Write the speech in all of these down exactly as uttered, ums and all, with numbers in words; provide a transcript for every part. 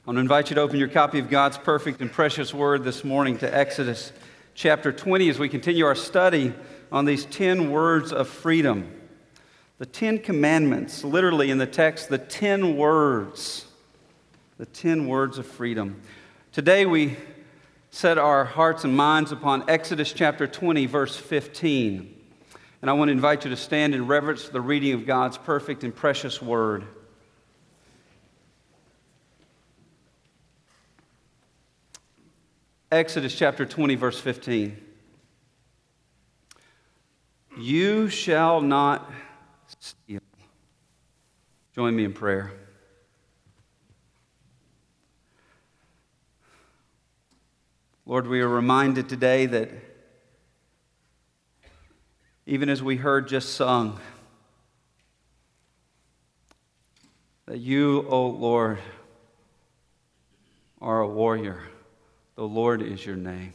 I want to invite you to open your copy of God's perfect and precious word this morning to Exodus chapter twenty as we continue our study on these ten words of freedom. The Ten Commandments, literally in the text, the ten words. The ten words of freedom. Today we set our hearts and minds upon Exodus chapter twenty, verse fifteen. And I want to invite you to stand in reverence to the reading of God's perfect and precious word. Exodus chapter twenty, verse fifteen. You shall not steal. Join me in prayer. Lord, we are reminded today that even as we heard just sung, that you, O Lord, are a warrior. The Lord is your name.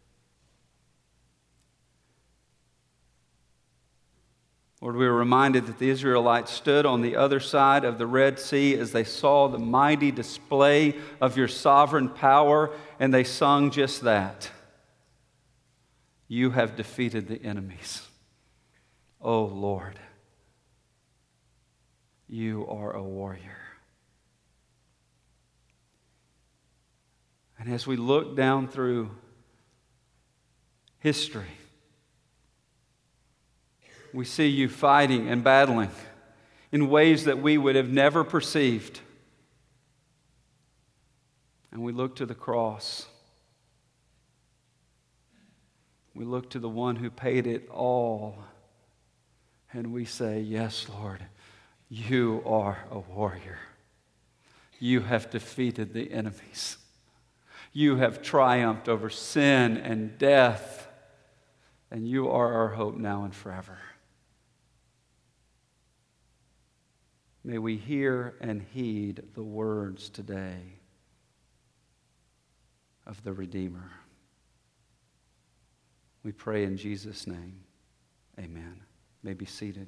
Lord, we are reminded that the Israelites stood on the other side of the Red Sea as they saw the mighty display of your sovereign power, and they sung just that. You have defeated the enemies. O Lord, you are a warrior. And as we look down through history, we see you fighting and battling in ways that we would have never perceived. And we look to the cross. We look to the one who paid it all. And we say, yes, Lord, you are a warrior. You have defeated the enemies. You have triumphed over sin and death, and you are our hope now and forever. May we hear and heed the words today of the Redeemer. We pray in Jesus' name. Amen. You may be seated.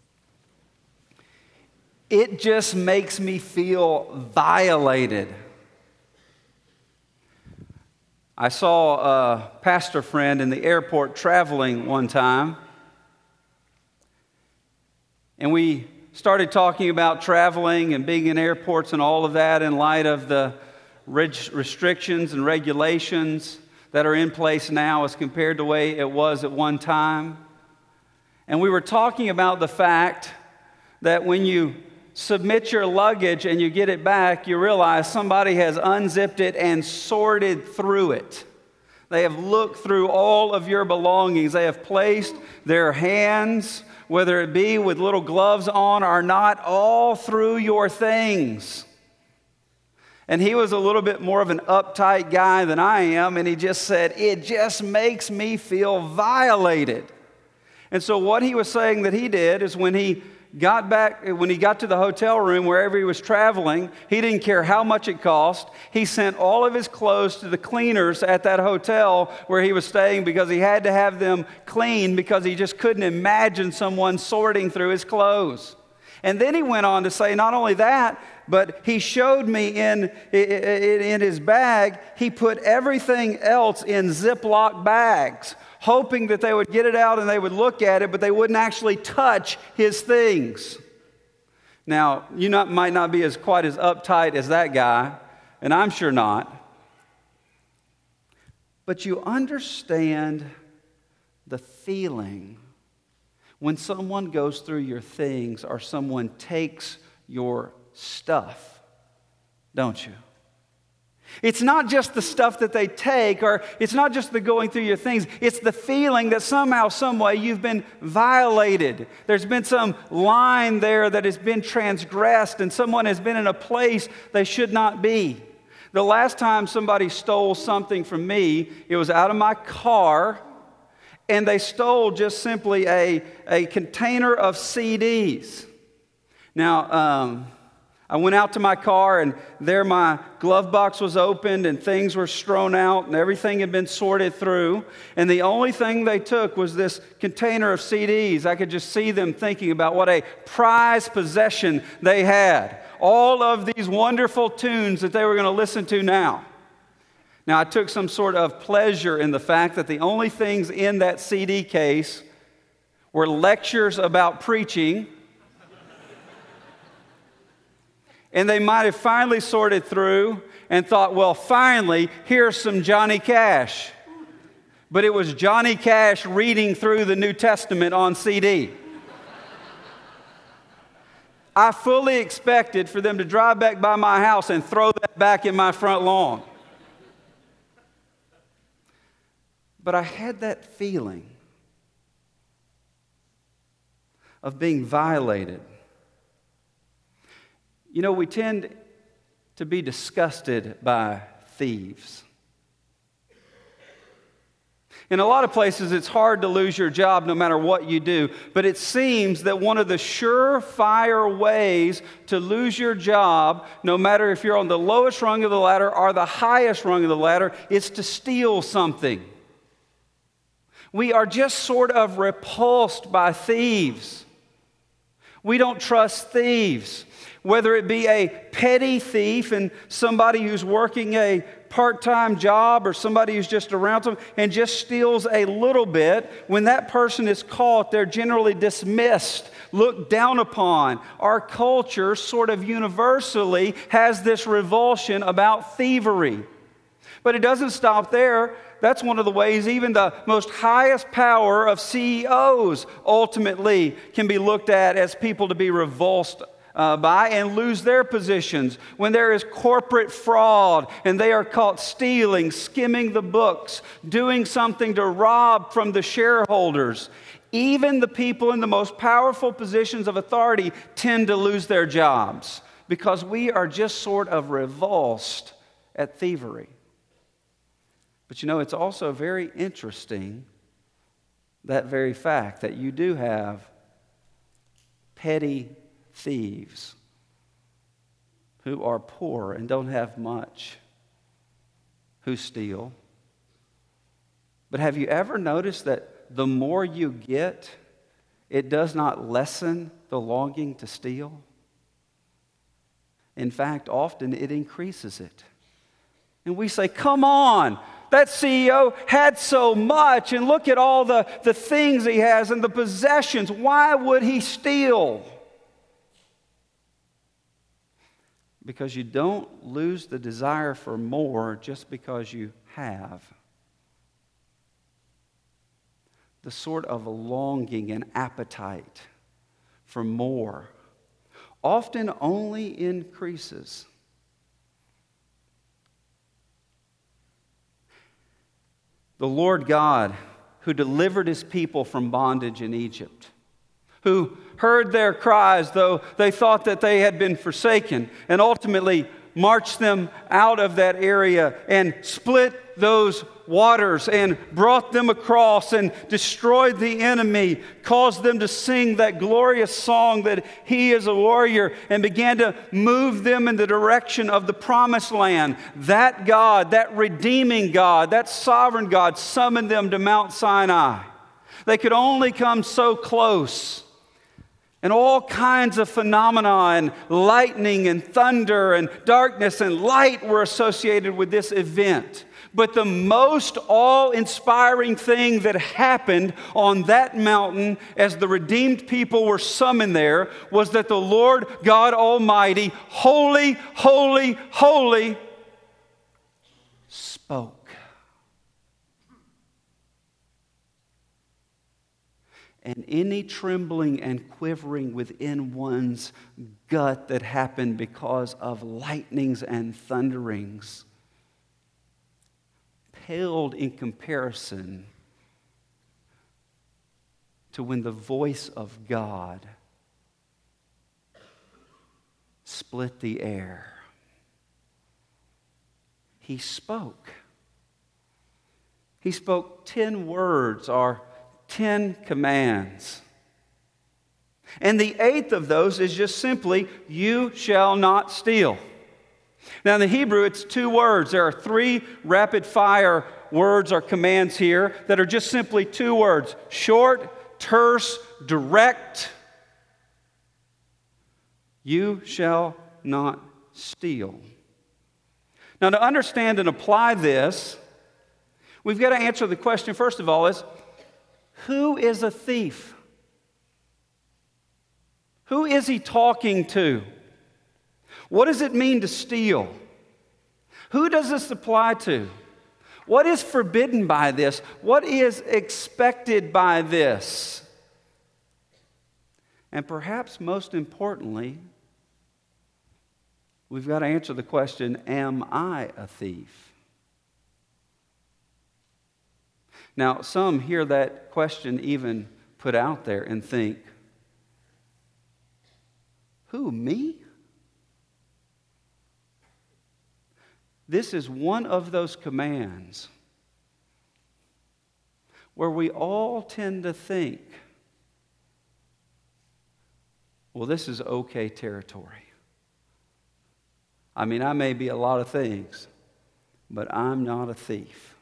It just makes me feel violated. I saw a pastor friend in the airport traveling one time, and we started talking about traveling and being in airports and all of that in light of the restrictions and regulations that are in place now as compared to the way it was at one time. And we were talking about the fact that when you submit your luggage and you get it back, you realize somebody has unzipped it and sorted through it. They have looked through all of your belongings. They have placed their hands, whether it be with little gloves on or not, all through your things. And he was a little bit more of an uptight guy than I am, and he just said, it just makes me feel violated. And so what he was saying that he did is when he got back, when he got to the hotel room, wherever he was traveling, he didn't care how much it cost. He sent all of his clothes to the cleaners at that hotel where he was staying because he had to have them cleaned because he just couldn't imagine someone sorting through his clothes. And then he went on to say, not only that, but he showed me in, in, in his bag, he put everything else in Ziploc bags, hoping that they would get it out and they would look at it, but they wouldn't actually touch his things. Now, you not, might not be as quite as uptight as that guy, and I'm sure not. But you understand the feeling when someone goes through your things or someone takes your stuff, don't you? It's not just the stuff that they take, or it's not just the going through your things. It's the feeling that somehow, some way, you've been violated. There's been some line there that has been transgressed, and someone has been in a place they should not be. The last time somebody stole something from me, it was out of my car, and they stole just simply a, a container of C Ds. Now, um... I went out to my car, and there my glove box was opened, and things were strewn out, and everything had been sorted through. And the only thing they took was this container of C Ds. I could just see them thinking about what a prized possession they had. all of these wonderful tunes that they were going to listen to now. Now, I took some sort of pleasure in the fact that the only things in that C D case were lectures about preaching, and they might have finally sorted through and thought, well, finally, here's some Johnny Cash. But it was Johnny Cash reading through the New Testament on C D. I fully expected for them to drive back by my house and throw that back in my front lawn. But I had that feeling of being violated. You know, we tend to be disgusted by thieves. In a lot of places, it's hard to lose your job no matter what you do. But it seems that one of the surefire ways to lose your job, no matter if you're on the lowest rung of the ladder or the highest rung of the ladder, is to steal something. We are just sort of repulsed by thieves. We don't trust thieves. Whether it be a petty thief and somebody who's working a part-time job or somebody who's just around them and just steals a little bit, when that person is caught, they're generally dismissed, looked down upon. Our culture sort of universally has this revulsion about thievery. But it doesn't stop there. That's one of the ways even the most highest power of C E Os ultimately can be looked at as people to be revulsed uh, by and lose their positions. When there is corporate fraud and they are caught stealing, skimming the books, doing something to rob from the shareholders, even the people in the most powerful positions of authority tend to lose their jobs because we are just sort of revulsed at thievery. But you know, it's also very interesting, that very fact, that you do have petty thieves who are poor and don't have much, who steal. But have you ever noticed that the more you get, it does not lessen the longing to steal? In fact, often it increases it. And we say, come on, that C E O had so much, and look at all the, the things he has and the possessions. Why would he steal? Because you don't lose the desire for more just because you have. The sort of longing and appetite for more often only increases. The Lord God, who delivered his people from bondage in Egypt, who heard their cries, though they thought that they had been forsaken, and ultimately marched them out of that area and split those waters and brought them across and destroyed the enemy, caused them to sing that glorious song that he is a warrior, and began to move them in the direction of the promised land. That God, that redeeming God, that sovereign God summoned them to Mount Sinai. They could only come so close. And all kinds of phenomena and lightning and thunder and darkness and light were associated with this event. But the most awe-inspiring thing that happened on that mountain as the redeemed people were summoned there was that the Lord God Almighty, holy, holy, holy, spoke. And any trembling and quivering within one's gut that happened because of lightnings and thunderings paled in comparison to when the voice of God split the air. He spoke. He spoke ten words or ten commands. And the eighth of those is just simply, you shall not steal. Now in the Hebrew, it's two words. There are three rapid fire words or commands here that are just simply two words. Short, terse, direct. You shall not steal. Now, to understand and apply this, we've got to answer the question, first of all, is who is a thief? Who is he talking to? What does it mean to steal? Who does this apply to? What is forbidden by this? What is expected by this? And perhaps most importantly, we've got to answer the question, am I a thief? Now, some hear that question even put out there and think, who, me? This is one of those commands where we all tend to think, well, this is okay territory. I mean, I may be a lot of things, but I'm not a thief.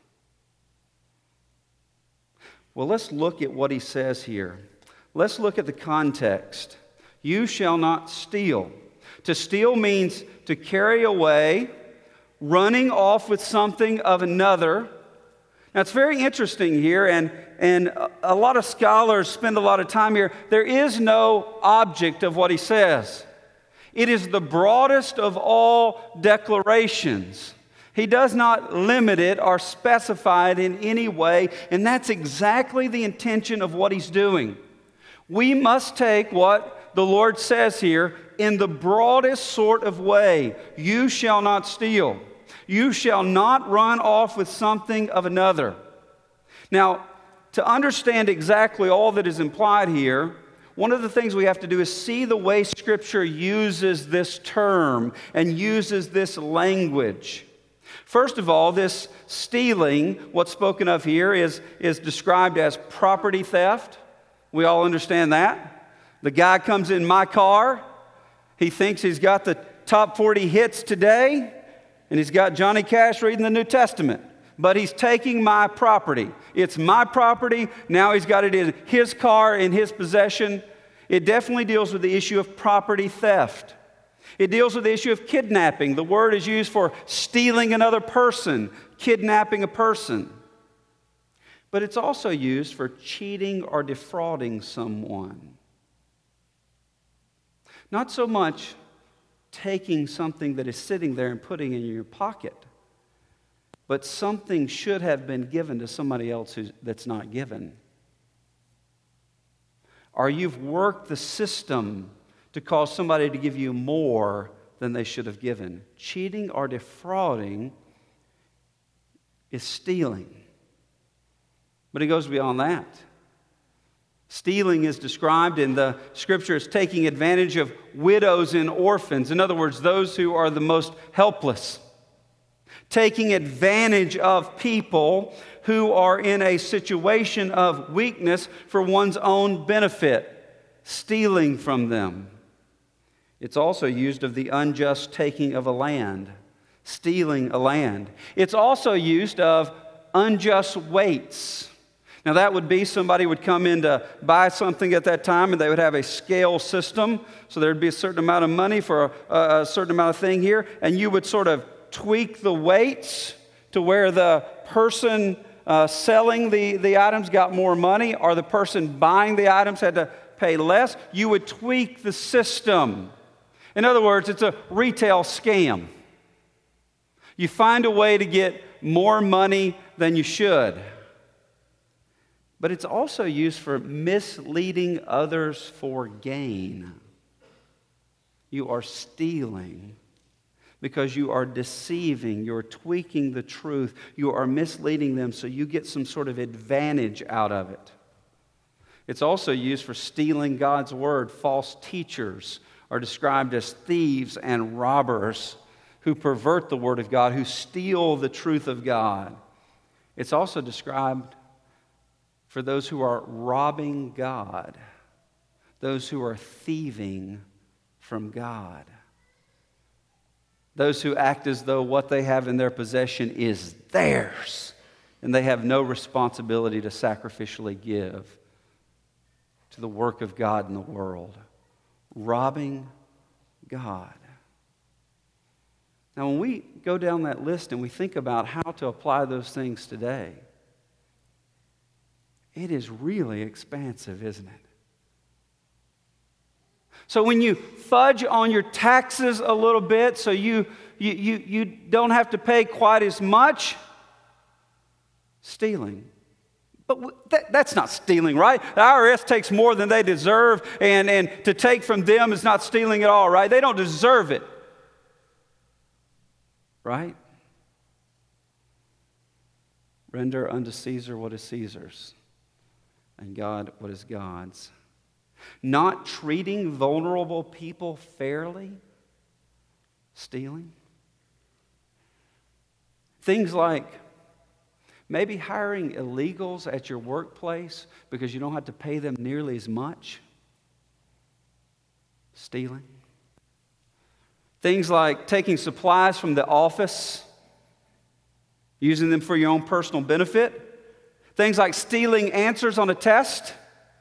Well, let's look at what he says here. Let's look at the context. You shall not steal. To steal means to carry away, running off with something of another. Now, it's very interesting here, and, and a lot of scholars spend a lot of time here. There is no object of what he says. It is the broadest of all declarations. He does not limit it or specify it in any way, and that's exactly the intention of what he's doing. We must take what the Lord says here in the broadest sort of way. You shall not steal. You shall not run off with something of another. Now, to understand exactly all that is implied here, one of the things we have to do is see the way Scripture uses this term and uses this language. First of all, this stealing, what's spoken of here, is, is described as property theft. We all understand that. The guy comes in my car. He thinks he's got the top forty hits today, and he's got Johnny Cash reading the New Testament. But he's taking my property. It's my property. Now he's got it in his car, in his possession. It definitely deals with the issue of property theft. It deals with the issue of kidnapping. The word is used for stealing another person, kidnapping a person. But it's also used for cheating or defrauding someone. Not so much taking something that is sitting there and putting it in your pocket, but something should have been given to somebody else who's, that's not given. Or you've worked the system to cause somebody to give you more than they should have given. Cheating or defrauding is stealing. But it goes beyond that. Stealing is described in the Scripture as taking advantage of widows and orphans. In other words, those who are the most helpless. Taking advantage of people who are in a situation of weakness for one's own benefit. Stealing from them. It's also used of the unjust taking of a land. Stealing a land. It's also used of unjust weights. Now that would be somebody would come in to buy something at that time, and they would have a scale system. So there would be a certain amount of money for a, a certain amount of thing here, and you would sort of tweak the weights to where the person uh, selling the, the items got more money, or the person buying the items had to pay less. You would tweak the system. In other words, it's a retail scam. You find a way to get more money than you should. But it's also used for misleading others for gain. You are stealing because you are deceiving, you're tweaking the truth, you are misleading them so you get some sort of advantage out of it. It's also used for stealing God's word. False teachers are described as thieves and robbers who pervert the word of God, who steal the truth of God. It's also described for those who are robbing God, those who are thieving from God, those who act as though what they have in their possession is theirs, and they have no responsibility to sacrificially give to the work of God in the world. Robbing God. Now, when we go down that list and we think about how to apply those things today, it is really expansive, isn't it? So when you fudge on your taxes a little bit so you, you, you, you don't have to pay quite as much, stealing. But that, that's not stealing, right? The I R S takes more than they deserve, and, and to take from them is not stealing at all, right? They don't deserve it. Right? Render unto Caesar what is Caesar's, and God what is God's. Not treating vulnerable people fairly, stealing. Things like maybe hiring illegals at your workplace because you don't have to pay them nearly as much, stealing. Things like taking supplies from the office, using them for your own personal benefit. Things like stealing answers on a test.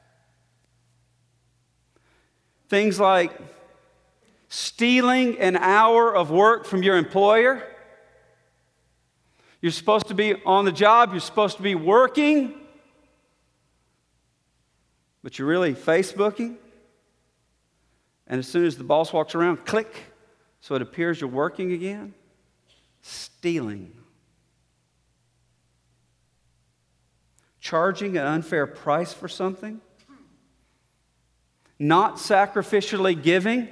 Things like stealing an hour of work from your employer. You're supposed to be on the job, you're supposed to be working, but you're really Facebooking. And as soon as the boss walks around, click, so it appears you're working again. Stealing. Charging an unfair price for something. Not sacrificially giving.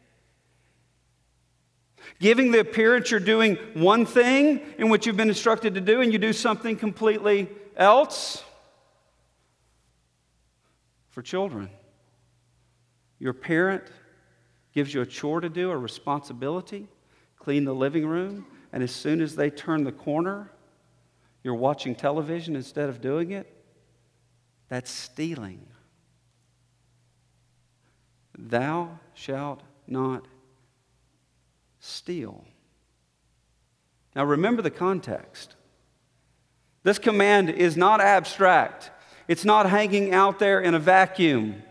Giving the appearance you're doing one thing in which you've been instructed to do, and you do something completely else. For children, your parent gives you a chore to do, a responsibility, clean the living room, and as soon as they turn the corner, you're watching television instead of doing it. That's stealing. Thou shalt not steal. Now remember the context. This command is not abstract. It's not hanging out there in a vacuum.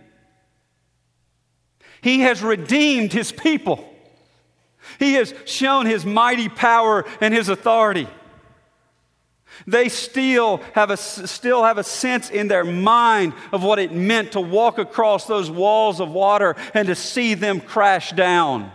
He has redeemed His people. He has shown His mighty power and His authority. They still have a, still have a sense in their mind of what it meant to walk across those walls of water and to see them crash down.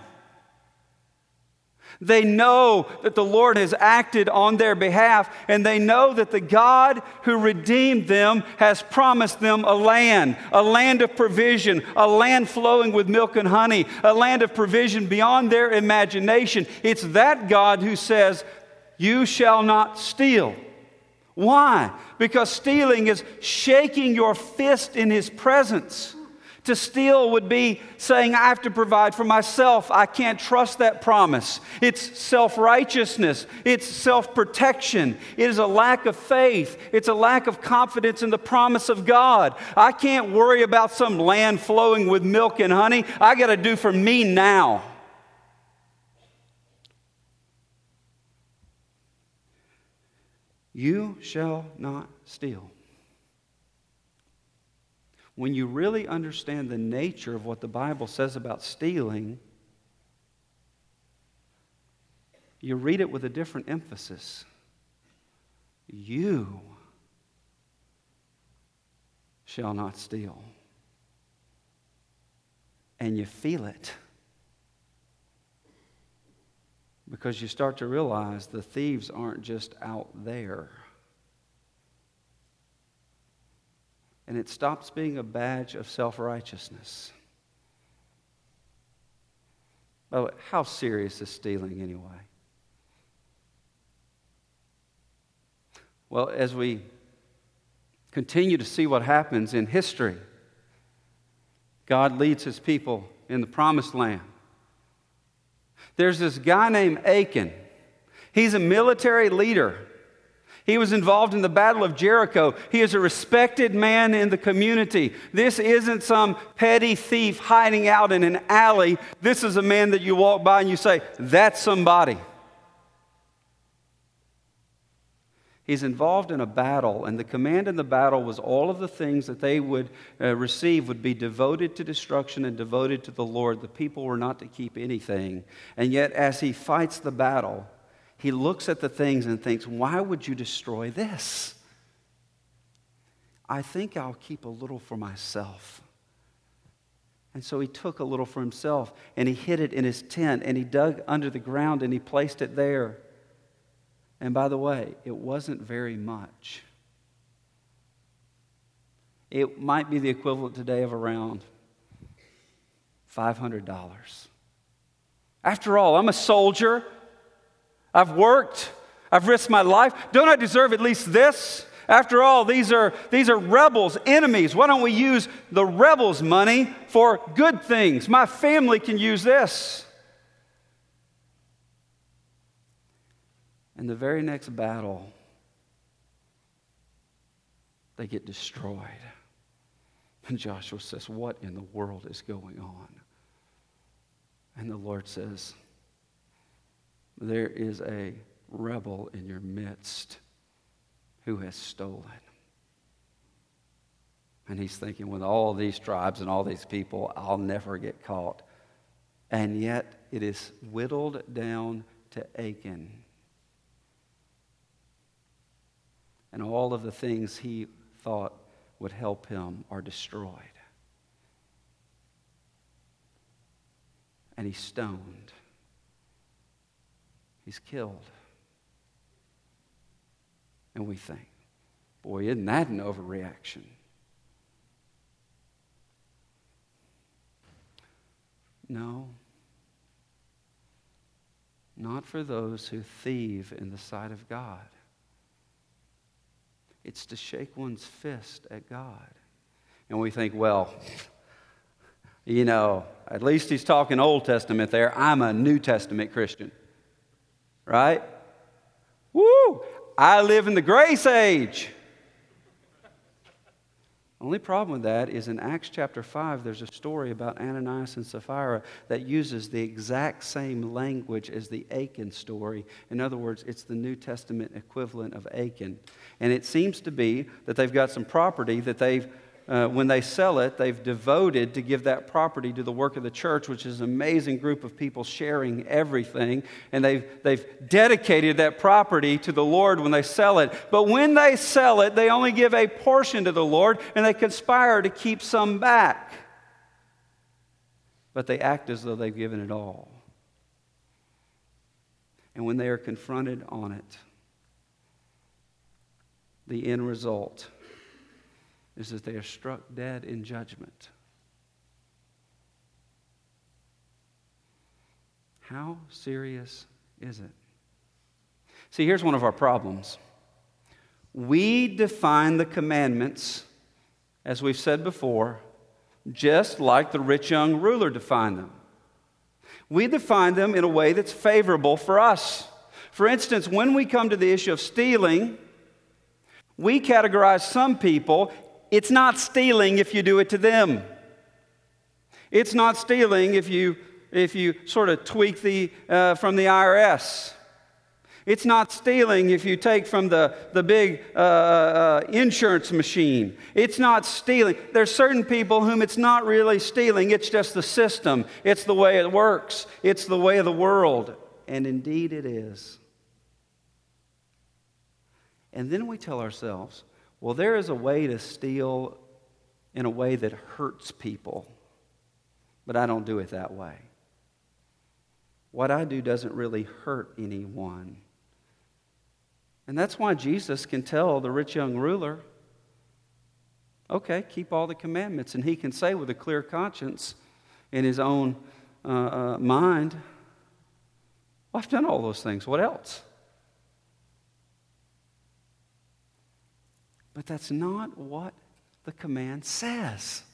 They know that the Lord has acted on their behalf, and they know that the God who redeemed them has promised them a land, a land of provision, a land flowing with milk and honey, a land of provision beyond their imagination. It's that God who says, "You shall not steal." Why? Because stealing is shaking your fist in His presence. To steal would be saying, I have to provide for myself. I can't trust that promise. It's self-righteousness. It's self-protection. It is a lack of faith. It's a lack of confidence in the promise of God. I can't worry about some land flowing with milk and honey. I got to do for me now. You shall not steal. When you really understand the nature of what the Bible says about stealing, you read it with a different emphasis. You shall not steal. And you feel it. Because you start to realize the thieves aren't just out there. And it stops being a badge of self-righteousness. Oh, how serious is stealing anyway? Well, as we continue to see what happens in history, God leads His people in the Promised Land. There's this guy named Achan. He's a military leader. He was involved in the Battle of Jericho. He is a respected man in the community. This isn't some petty thief hiding out in an alley. This is a man that you walk by and you say, that's somebody. He's involved in a battle, and the command in the battle was all of the things that they would uh, receive would be devoted to destruction and devoted to the Lord. The people were not to keep anything. And yet, as he fights the battle, he looks at the things and thinks, why would you destroy this? I think I'll keep a little for myself. And so he took a little for himself, and he hid it in his tent, and he dug under the ground, and he placed it there. And by the way, it wasn't very much. It might be the equivalent today of around five hundred dollars. After all, I'm a soldier. I've worked. I've risked my life. Don't I deserve at least this? After all, these are, these are rebels, enemies. Why don't we use the rebels' money for good things? My family can use this. In the very next battle, they get destroyed. And Joshua says, what in the world is going on? And the Lord says, there is a rebel in your midst who has stolen. And he's thinking, with all these tribes and all these people, I'll never get caught. And yet it is whittled down to Achan. And all of the things he thought would help him are destroyed. And he's stoned. He's killed. And we think, boy, isn't that an overreaction? No. Not for those who thieve in the sight of God. It's to shake one's fist at God. And we think, well, you know, at least he's talking Old Testament there. I'm a New Testament Christian. Right? Woo! I live in the grace age. Only problem with that is in Acts chapter five, there's a story about Ananias and Sapphira that uses the exact same language as the Achan story. In other words, it's the New Testament equivalent of Achan. And it seems to be that they've got some property that they've, uh, when they sell it, they've devoted to give that property to the work of the church, which is an amazing group of people sharing everything. And they've, they've dedicated that property to the Lord when they sell it. But when they sell it, they only give a portion to the Lord, and they conspire to keep some back. But they act as though they've given it all. And when they are confronted on it, the end result is that they are struck dead in judgment. How serious is it? See, here's one of our problems. We define the commandments, as we've said before, just like the rich young ruler defined them. We define them in a way that's favorable for us. For instance, when we come to the issue of stealing, we categorize some people. It's not stealing if you do it to them. It's not stealing if you if you sort of tweak the uh, from the I R S. It's not stealing if you take from the, the big uh, uh, insurance machine. It's not stealing. There's certain people whom it's not really stealing. It's just the system. It's the way it works. It's the way of the world. And indeed it is. And then we tell ourselves, well, there is a way to steal in a way that hurts people, but I don't do it that way. What I do doesn't really hurt anyone. And that's why Jesus can tell the rich young ruler, okay, keep all the commandments. And he can say with a clear conscience in his own uh, uh, mind, well, I've done all those things. What else? But that's not what the command says.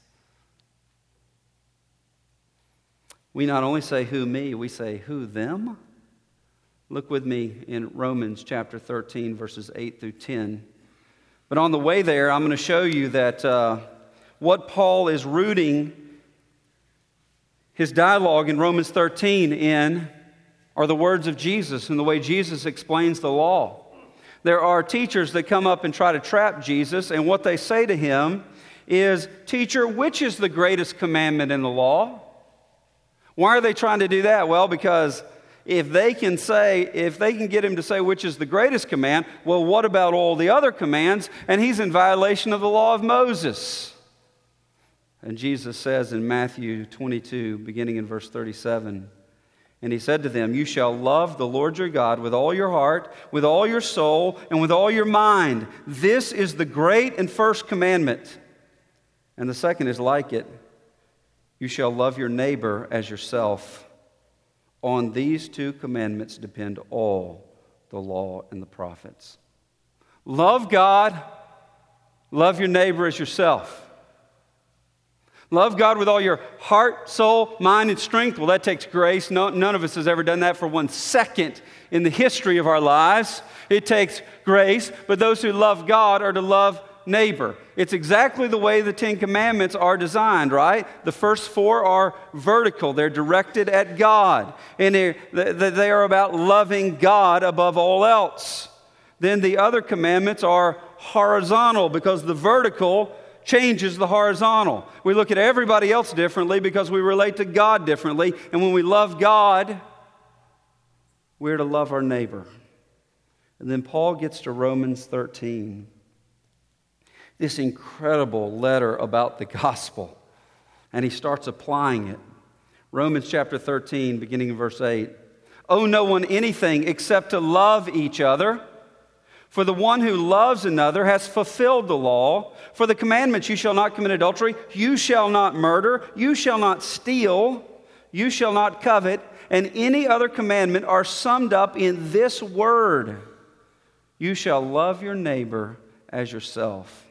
We not only say who me, we say who them. Look with me in Romans chapter thirteen, verses eight through ten. But on the way there, I'm going to show you that uh, what Paul is rooting his dialogue in Romans thirteen in are the words of Jesus and the way Jesus explains the law. There are teachers that come up and try to trap Jesus, and what they say to him is, "Teacher, which is the greatest commandment in the law?" Why are they trying to do that? Well, because if they can say, if they can get him to say which is the greatest command, well, what about all the other commands? And he's in violation of the law of Moses. And Jesus says in Matthew twenty-two, beginning in verse thirty-seven, and he said to them, "You shall love the Lord your God with all your heart, with all your soul, and with all your mind. This is the great and first commandment. And the second is like it. You shall love your neighbor as yourself. On these two commandments depend all the law and the prophets." Love God, love your neighbor as yourself. Love God with all your heart, soul, mind, and strength. Well, that takes grace. No, none of us has ever done that for one second in the history of our lives. It takes grace, but those who love God are to love neighbor. It's exactly the way the Ten Commandments are designed, right? The first four are vertical. They're directed at God, and they they are about loving God above all else. Then the other commandments are horizontal, because the vertical changes the horizontal. We look at everybody else differently because we relate to God differently. And when we love God, we're to love our neighbor. And then Paul gets to Romans thirteen. This incredible letter about the gospel. And he starts applying it. Romans chapter thirteen, beginning in verse eight. "Owe no one anything except to love each other. For the one who loves another has fulfilled the law. For the commandments, you shall not commit adultery, you shall not murder, you shall not steal, you shall not covet, and any other commandment are summed up in this word: you shall love your neighbor as yourself.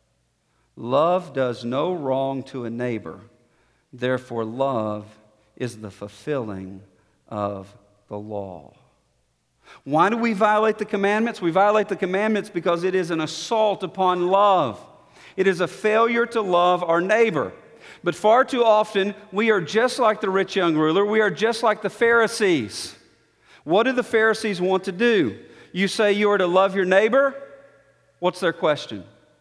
Love does no wrong to a neighbor. Therefore, love is the fulfilling of the law." Why do we violate the commandments? We violate the commandments because it is an assault upon love. It is a failure to love our neighbor. But far too often, we are just like the rich young ruler. We are just like the Pharisees. What do the Pharisees want to do? You say you are to love your neighbor? What's their question?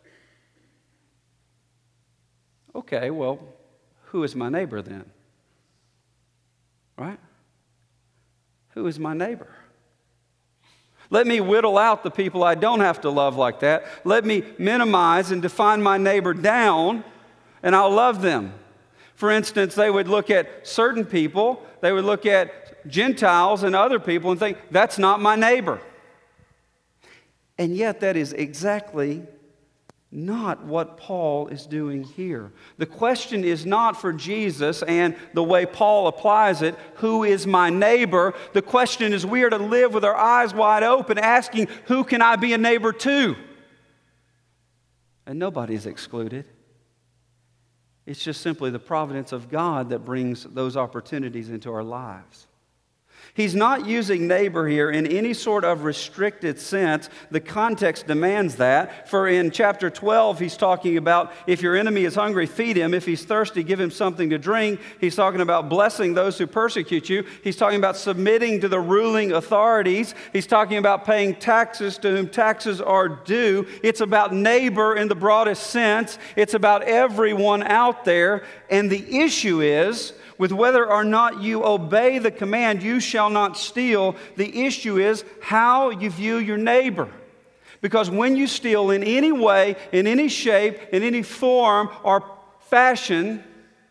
Okay, well, who is my neighbor then? Right? Who is my neighbor? Let me whittle out the people I don't have to love like that. Let me minimize and define my neighbor down, and I'll love them. For instance, they would look at certain people, they would look at Gentiles and other people and think, that's not my neighbor. And yet that is exactly not what Paul is doing here. The question is not for Jesus and the way Paul applies it, who is my neighbor? The question is, we are to live with our eyes wide open, asking, who can I be a neighbor to? And nobody is excluded. It's just simply the providence of God that brings those opportunities into our lives. He's not using neighbor here in any sort of restricted sense. The context demands that. For in chapter twelve, he's talking about if your enemy is hungry, feed him. If he's thirsty, give him something to drink. He's talking about blessing those who persecute you. He's talking about submitting to the ruling authorities. He's talking about paying taxes to whom taxes are due. It's about neighbor in the broadest sense. It's about everyone out there. And the issue is, with whether or not you obey the command, you shall not steal, the issue is how you view your neighbor. Because when you steal in any way, in any shape, in any form or fashion,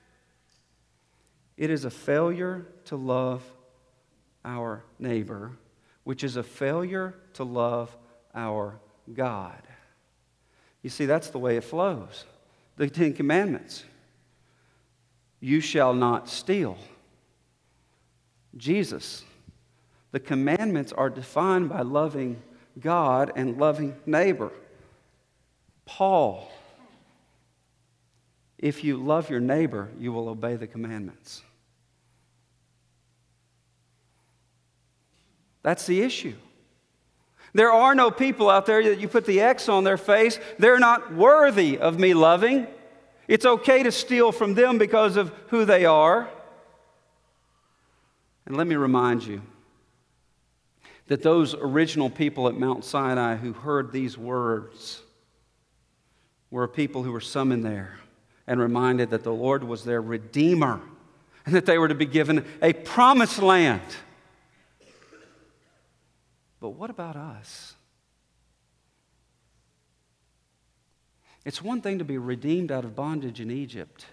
it is a failure to love our neighbor, which is a failure to love our God. You see, that's the way it flows. The Ten Commandments. You shall not steal. Jesus. The commandments are defined by loving God and loving neighbor. Paul. If you love your neighbor, you will obey the commandments. That's the issue. There are no people out there that you put the X on their face. They're not worthy of me loving. It's okay to steal from them because of who they are. And let me remind you, that those original people at Mount Sinai who heard these words were a people who were summoned there and reminded that the Lord was their Redeemer and that they were to be given a promised land. But what about us? It's one thing to be redeemed out of bondage in Egypt.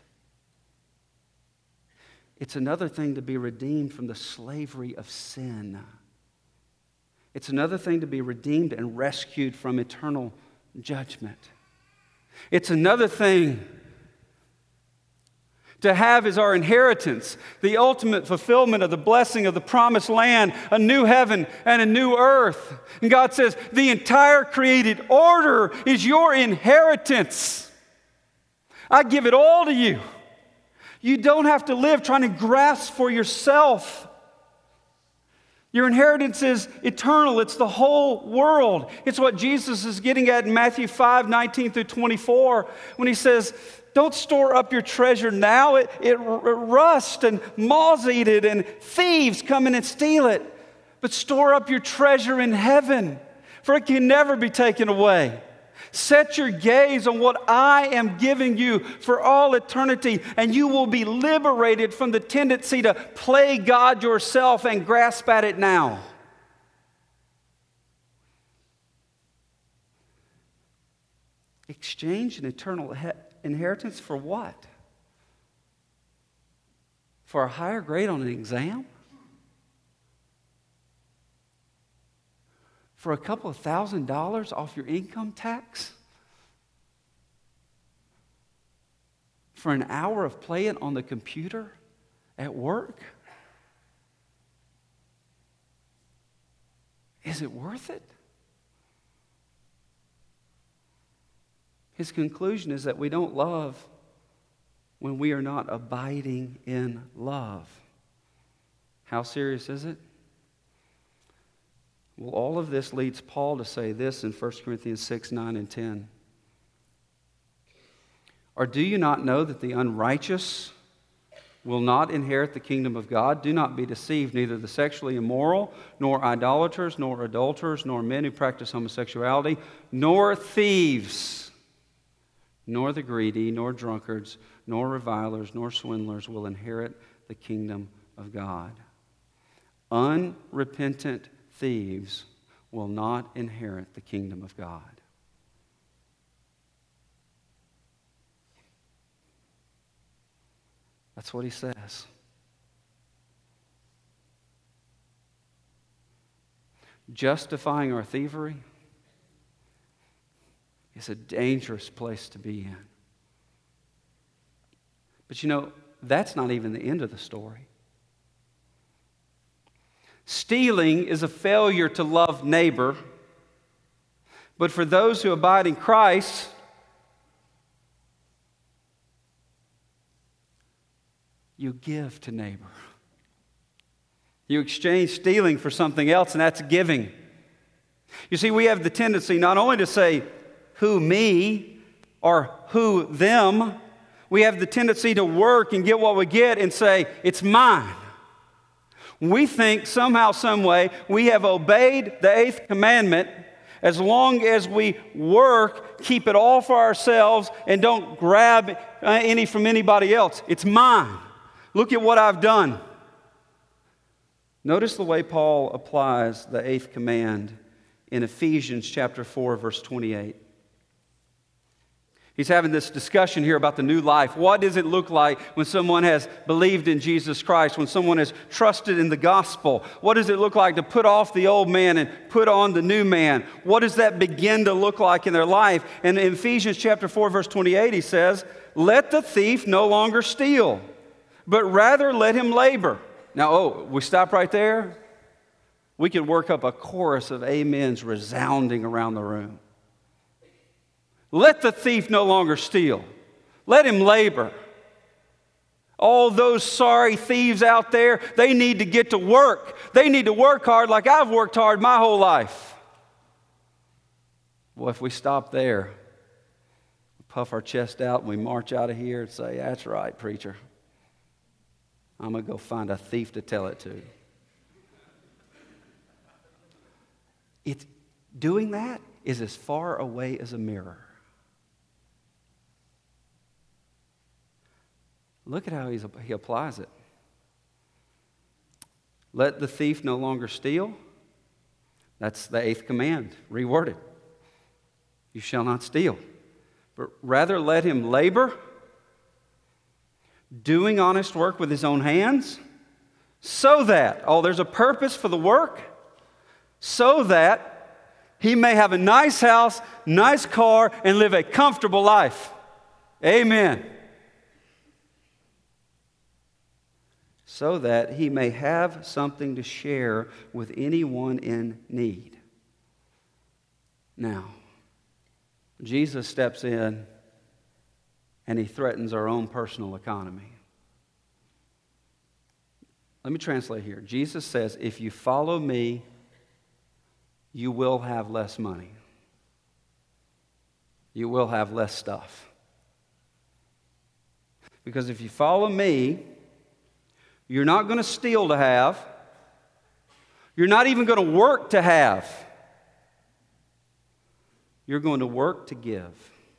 It's another thing to be redeemed from the slavery of sin. It's another thing to be redeemed and rescued from eternal judgment. It's another thing to have as our inheritance the ultimate fulfillment of the blessing of the promised land, a new heaven and a new earth. And God says, the entire created order is your inheritance. I give it all to you. You don't have to live trying to grasp for yourself. Your inheritance is eternal. It's the whole world. It's what Jesus is getting at in Matthew five, nineteen through twenty-four, when he says, don't store up your treasure now. It, it rusts and moths eat it and thieves come in and steal it. But store up your treasure in heaven, for it can never be taken away. Set your gaze on what I am giving you for all eternity, and you will be liberated from the tendency to play God yourself and grasp at it now. Exchange an eternal he- inheritance for what? For a higher grade on an exam? For a couple of thousand dollars off your income tax? For an hour of playing on the computer at work? Is it worth it? His conclusion is that we don't love when we are not abiding in love. How serious is it? Well, all of this leads Paul to say this in First Corinthians six, nine, and ten. Or do you not know that the unrighteous will not inherit the kingdom of God? Do not be deceived. Neither the sexually immoral, nor idolaters, nor adulterers, nor men who practice homosexuality, nor thieves, nor the greedy, nor drunkards, nor revilers, nor swindlers will inherit the kingdom of God. Unrepentant thieves will not inherit the kingdom of God. That's what he says. Justifying our thievery is a dangerous place to be in. But you know, that's not even the end of the story. Stealing is a failure to love neighbor, but for those who abide in Christ, you give to neighbor. You exchange stealing for something else, and that's giving. You see, we have the tendency not only to say, who me, or who them, we have the tendency to work and get what we get and say, it's mine. We think somehow, some way, we have obeyed the eighth commandment as long as we work, keep it all for ourselves, and don't grab any from anybody else. It's mine. Look at what I've done. Notice the way Paul applies the eighth command in Ephesians chapter four, verse twenty-eight. He's having this discussion here about the new life. What does it look like when someone has believed in Jesus Christ, when someone has trusted in the gospel? What does it look like to put off the old man and put on the new man? What does that begin to look like in their life? And in Ephesians chapter four, verse twenty-eight, he says, let the thief no longer steal, but rather let him labor. Now, oh, we stop right there? We could work up a chorus of amens resounding around the room. Let the thief no longer steal. Let him labor. All those sorry thieves out there, they need to get to work. They need to work hard like I've worked hard my whole life. Well, if we stop there, we puff our chest out and we march out of here and say, that's right, preacher. I'm going to go find a thief to tell it to. It's, doing that is as far away as a mirror. Look at how he's, he applies it. Let the thief no longer steal. That's the eighth command, reworded. You shall not steal. But rather let him labor, doing honest work with his own hands, so that, oh, there's a purpose for the work, so that he may have a nice house, nice car, and live a comfortable life. Amen. So that he may have something to share with anyone in need. Now, Jesus steps in and he threatens our own personal economy. Let me translate here. Jesus says, if you follow me, you will have less money. You will have less stuff. Because if you follow me, you're not going to steal to have. You're not even going to work to have. You're going to work to give.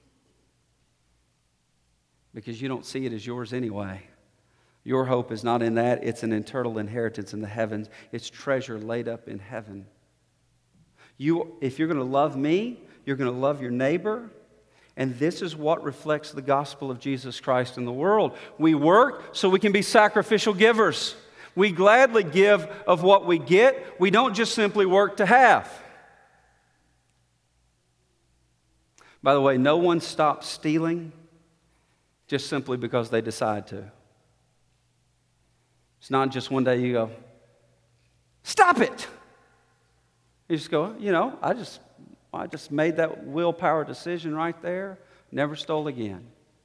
Because you don't see it as yours anyway. Your hope is not in that. It's an eternal inheritance in the heavens. It's treasure laid up in heaven. You, if you're going to love me, you're going to love your neighbor. And this is what reflects the gospel of Jesus Christ in the world. We work so we can be sacrificial givers. We gladly give of what we get. We don't just simply work to have. By the way, no one stops stealing just simply because they decide to. It's not just one day you go, stop it. You just go, you know, I just I just made that willpower decision right there, never stole again.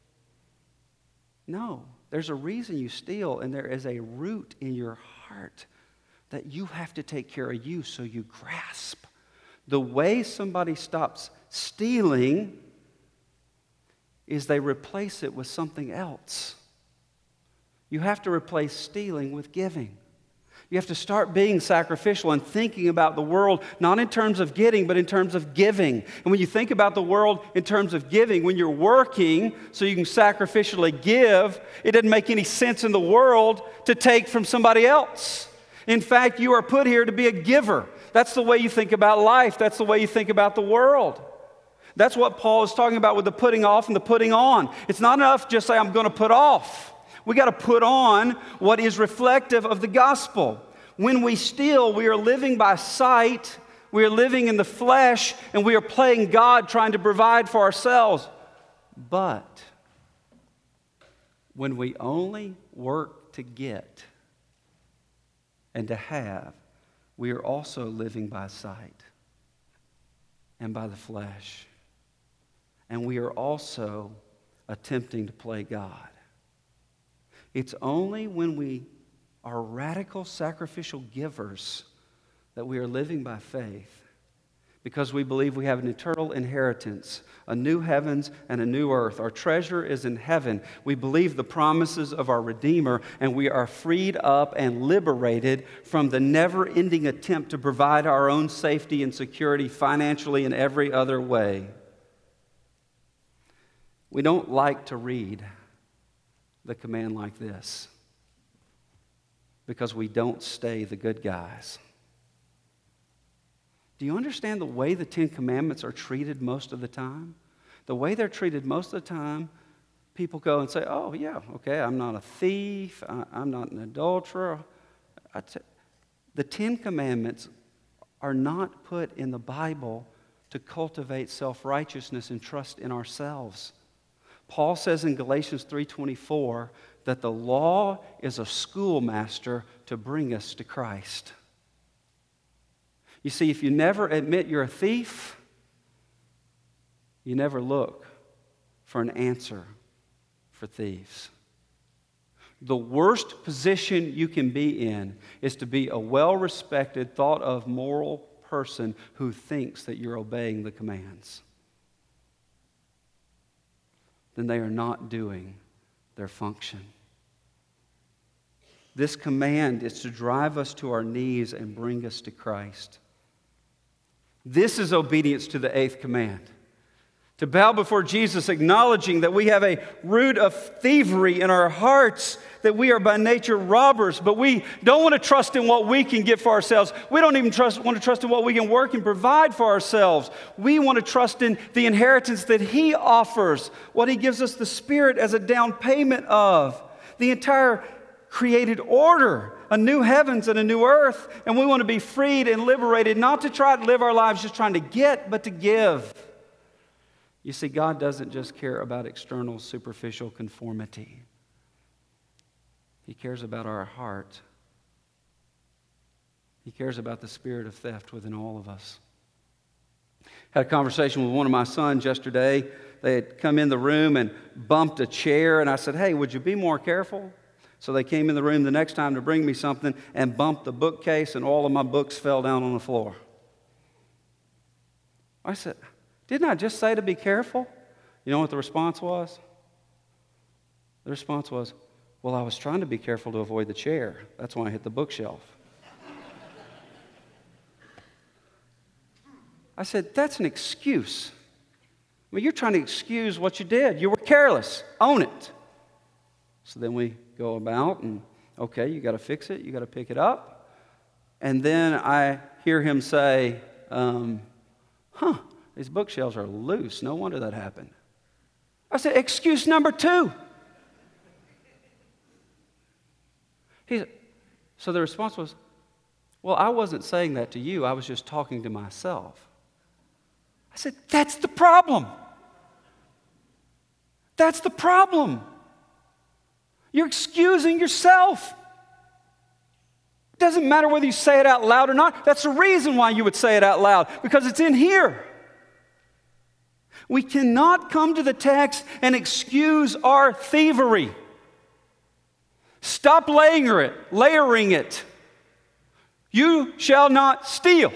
No, there's a reason you steal, and there is a root in your heart that you have to take care of you so you grasp. The way somebody stops stealing is they replace it with something else. You have to replace stealing with giving. You have to start being sacrificial and thinking about the world, not in terms of getting, but in terms of giving. And when you think about the world in terms of giving, when you're working so you can sacrificially give, it doesn't make any sense in the world to take from somebody else. In fact, you are put here to be a giver. That's the way you think about life. That's the way you think about the world. That's what Paul is talking about with the putting off and the putting on. It's not enough to just say, I'm going to put off. We got to put on what is reflective of the gospel. When we steal, we are living by sight, we are living in the flesh, and we are playing God trying to provide for ourselves. But when we only work to get and to have, we are also living by sight and by the flesh. And we are also attempting to play God. It's only when we are radical sacrificial givers that we are living by faith, because we believe we have an eternal inheritance, a new heavens and a new earth. Our treasure is in heaven. We believe the promises of our Redeemer, and we are freed up and liberated from the never-ending attempt to provide our own safety and security financially and every other way. We don't like to read the command like this because we don't stay the good guys. Do you understand the way the Ten Commandments are treated most of the time? The way they're treated most of the time, people go and say, oh, yeah, okay, I'm not a thief, I, I'm not an adulterer. I t- the Ten Commandments are not put in the Bible to cultivate self-righteousness and trust in ourselves. Paul says in Galatians three twenty-four that the law is a schoolmaster to bring us to Christ. You see, if you never admit you're a thief, you never look for an answer for thieves. The worst position you can be in is to be a well-respected, thought-of moral person who thinks that you're obeying the commands. Then they are not doing their function. This command is to drive us to our knees and bring us to Christ. This is obedience to the eighth command. To bow before Jesus, acknowledging that we have a root of thievery in our hearts, that we are by nature robbers, but we don't want to trust in what we can get for ourselves. We don't even trust, want to trust in what we can work and provide for ourselves. We want to trust in the inheritance that He offers, what He gives us the Spirit as a down payment of, the entire created order, a new heavens and a new earth, and we want to be freed and liberated, not to try to live our lives just trying to get, but to give. You see, God doesn't just care about external, superficial conformity. He cares about our heart. He cares about the spirit of theft within all of us. Had a conversation with one of my sons yesterday. They had come in the room and bumped a chair, and I said, "Hey, would you be more careful?" So they came in the room the next time to bring me something and bumped the bookcase, and all of my books fell down on the floor. I said, "Didn't I just say to be careful?" You know what the response was? The response was, "Well, I was trying to be careful to avoid the chair. That's why I hit the bookshelf." I said, "That's an excuse. I mean, you're trying to excuse what you did. You were careless. Own it." So then we go about and, okay, you got to fix it. You got to pick it up. And then I hear him say, um, huh, these bookshelves are loose. No wonder that happened. I said, excuse number two. He said, so the response was, well, I wasn't saying that to you. I was just talking to myself. I said, that's the problem. That's the problem. You're excusing yourself. It doesn't matter whether you say it out loud or not. That's the reason why you would say it out loud, because it's in here. We cannot come to the text and excuse our thievery. Stop layering it, layering it. You shall not steal.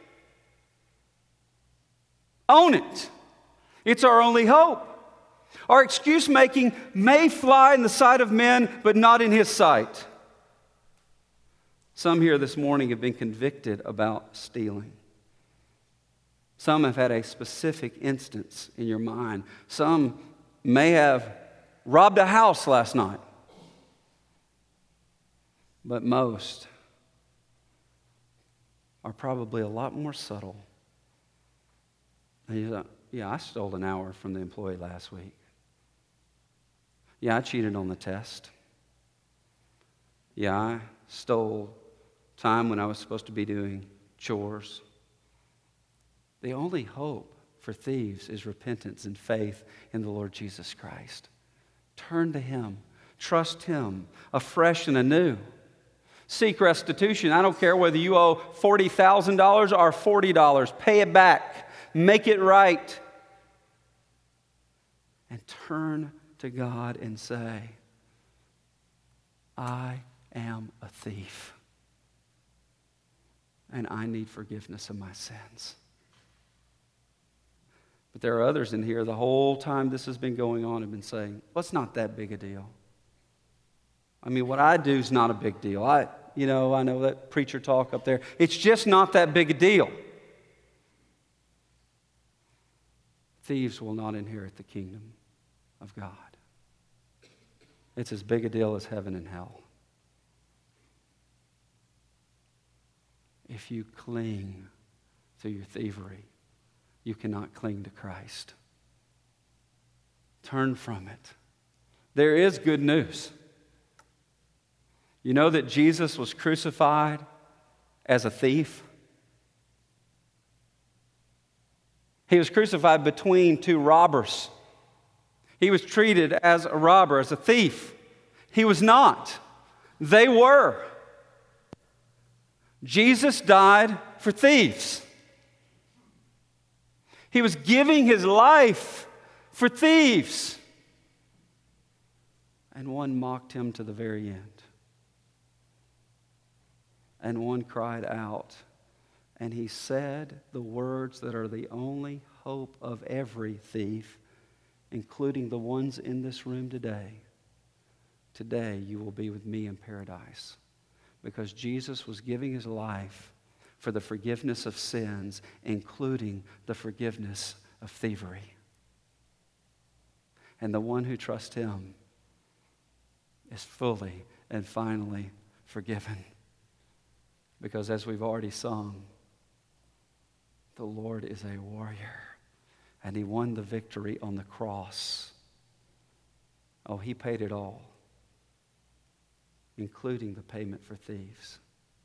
Own it. It's our only hope. Our excuse making may fly in the sight of men, but not in His sight. Some here this morning have been convicted about stealing. Some have had a specific instance in your mind. Some may have robbed a house last night. But most are probably a lot more subtle. And you thought, yeah, I stole an hour from the employee last week. Yeah, I cheated on the test. Yeah, I stole time when I was supposed to be doing chores. The only hope for thieves is repentance and faith in the Lord Jesus Christ. Turn to Him. Trust Him afresh and anew. Seek restitution. I don't care whether you owe forty thousand dollars or forty dollars. Pay it back. Make it right. And turn to God and say, I am a thief. And I need forgiveness of my sins. But there are others in here, the whole time this has been going on, have been saying, well, it's not that big a deal. I mean, what I do is not a big deal. I, you know, I know that preacher talk up there. It's just not that big a deal. Thieves will not inherit the kingdom of God. It's as big a deal as heaven and hell. If you cling to your thievery, you cannot cling to Christ. Turn from it. There is good news. You know that Jesus was crucified as a thief? He was crucified between two robbers. He was treated as a robber, as a thief. He was not. They were. Jesus died for thieves. He was giving His life for thieves. And one mocked Him to the very end. And one cried out. And He said the words that are the only hope of every thief, including the ones in this room today. Today you will be with me in paradise. Because Jesus was giving His life for the forgiveness of sins, including the forgiveness of thievery. And the one who trusts him is fully and finally forgiven. Because as we've already sung, the Lord is a warrior, and he won the victory on the cross. Oh, he paid it all, including the payment for thieves.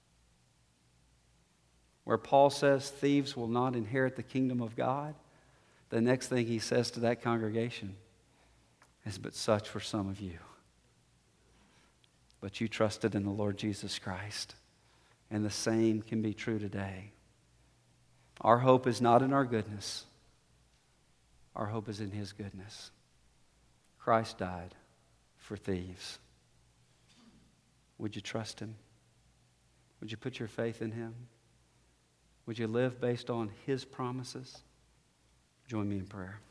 Where Paul says thieves will not inherit the kingdom of God, the next thing he says to that congregation is, but such were some of you. But you trusted in the Lord Jesus Christ. And the same can be true today. Our hope is not in our goodness. Our hope is in his goodness. Christ died for thieves. Would you trust him? Would you put your faith in him? Would you live based on his promises? Join me in prayer.